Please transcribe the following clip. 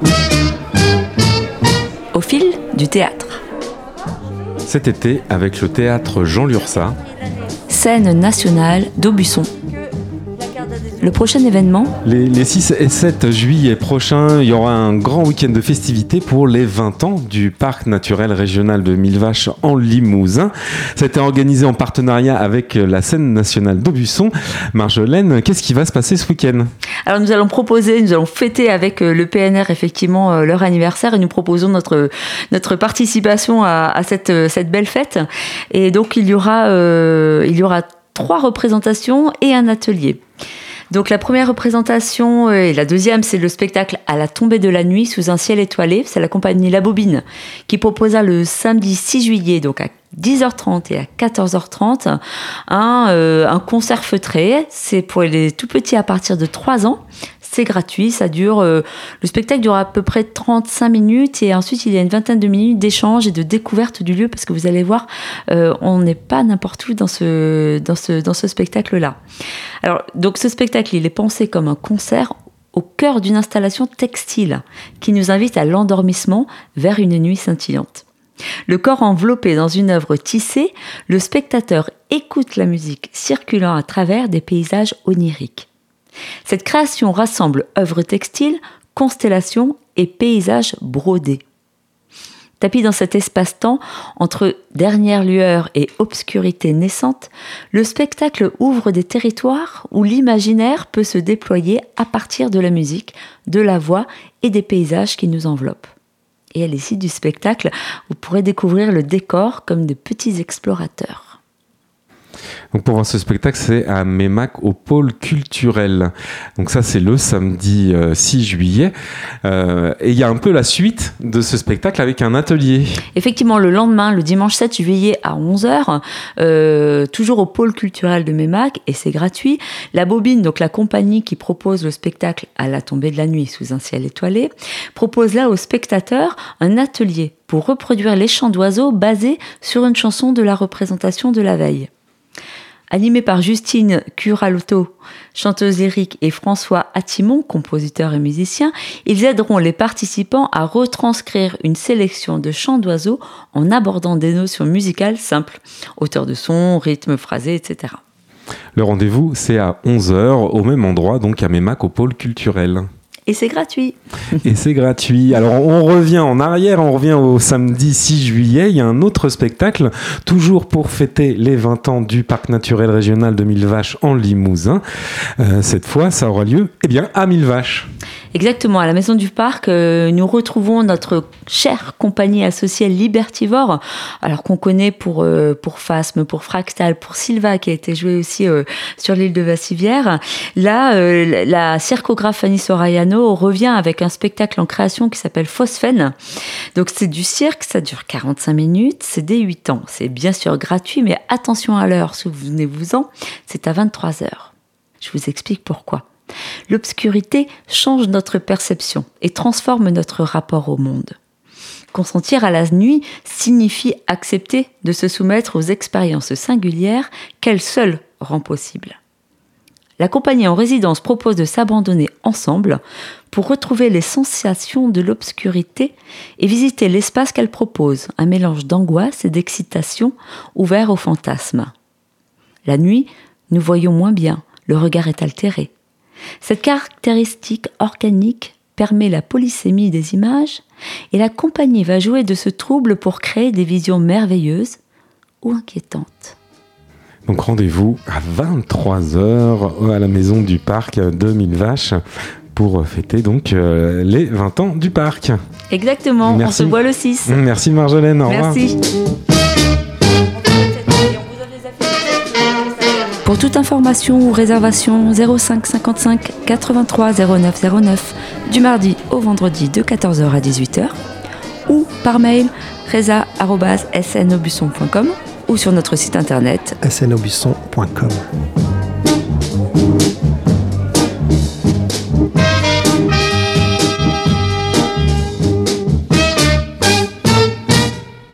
Au fil du théâtre. Cet été, avec le théâtre Jean Lurçat. Scène nationale d'Aubusson. Le prochain événement ? Les 6 et 7 juillet prochains, il y aura un grand week-end de festivités pour les 20 ans du Parc naturel régional de Millevaches en Limousin. Ça a été organisé en partenariat avec la scène nationale d'Aubusson. Marjolaine, qu'est-ce qui va se passer ce week-end ? Alors nous allons fêter avec le PNR effectivement leur anniversaire et nous proposons notre participation à cette belle fête. Et donc il y aura 3 représentations et un atelier. Donc la première représentation et la deuxième, c'est le spectacle À la tombée de la nuit sous un ciel étoilé. C'est la compagnie La Bobine qui proposa le samedi 6 juillet, donc à 10h30 et à 14h30, un concert feutré. C'est pour les tout petits à partir de 3 ans. C'est gratuit, le spectacle dure à peu près 35 minutes et ensuite il y a une vingtaine de minutes d'échange et de découverte du lieu parce que vous allez voir, on n'est pas n'importe où dans ce spectacle-là. Alors, donc ce spectacle, il est pensé comme un concert au cœur d'une installation textile qui nous invite à l'endormissement vers une nuit scintillante. Le corps enveloppé dans une œuvre tissée, le spectateur écoute la musique circulant à travers des paysages oniriques. Cette création rassemble œuvres textiles, constellations et paysages brodés. Tapis dans cet espace-temps, entre dernière lueur et obscurité naissante, le spectacle ouvre des territoires où l'imaginaire peut se déployer à partir de la musique, de la voix et des paysages qui nous enveloppent. Et à l'issue du spectacle, vous pourrez découvrir le décor comme de petits explorateurs. Donc pour voir ce spectacle, c'est à Mémac au pôle culturel. Donc ça, c'est le samedi 6 juillet. Et il y a un peu la suite de ce spectacle avec un atelier. Effectivement, le lendemain, le dimanche 7 juillet à 11h, toujours au pôle culturel de Mémac, et c'est gratuit. La Bobine, donc la compagnie qui propose le spectacle À la tombée de la nuit sous un ciel étoilé, propose là aux spectateurs un atelier pour reproduire les chants d'oiseaux basés sur une chanson de la représentation de la veille. Animés par Justine Curalotto, chanteuse lyrique, et François Attimon, compositeur et musicien, ils aideront les participants à retranscrire une sélection de chants d'oiseaux en abordant des notions musicales simples, hauteur de son, rythme phrasé, etc. Le rendez-vous, c'est à 11h, au même endroit, donc à Mémac au pôle culturel. Et c'est gratuit. Et c'est gratuit. Alors on revient en arrière, on revient au samedi 6 juillet. Il y a un autre spectacle, toujours pour fêter les 20 ans du Parc naturel régional de Millevaches en Limousin. Cette fois, ça aura lieu à Millevaches. Exactement, à la Maison du Parc, nous retrouvons notre chère compagnie associée Libertivore, alors qu'on connaît pour Phasme, pour Fractal, pour Silva, qui a été joué aussi sur l'île de Vassivière. Là, la circographe Fanny Sorayano revient avec un spectacle en création qui s'appelle Phosphène. Donc c'est du cirque, ça dure 45 minutes, c'est dès 8 ans. C'est bien sûr gratuit, mais attention à l'heure, souvenez-vous-en, c'est à 23h. Je vous explique pourquoi. L'obscurité change notre perception et transforme notre rapport au monde. Consentir à la nuit signifie accepter de se soumettre aux expériences singulières qu'elle seule rend possible. La compagnie en résidence propose de s'abandonner ensemble pour retrouver les sensations de l'obscurité et visiter l'espace qu'elle propose, un mélange d'angoisse et d'excitation ouvert au fantasme. La nuit, nous voyons moins bien, le regard est altéré. Cette caractéristique organique permet la polysémie des images et la compagnie va jouer de ce trouble pour créer des visions merveilleuses ou inquiétantes. Donc rendez-vous à 23h à la Maison du Parc de Millevaches pour fêter donc les 20 ans du parc. Exactement, merci. On se voit le 6. Merci Marjolaine, au revoir. Merci. Pour toute information ou réservation, 05 55 83 09 09 du mardi au vendredi de 14h à 18h ou par mail reza@snaubusson.com ou sur notre site internet snaubusson.com.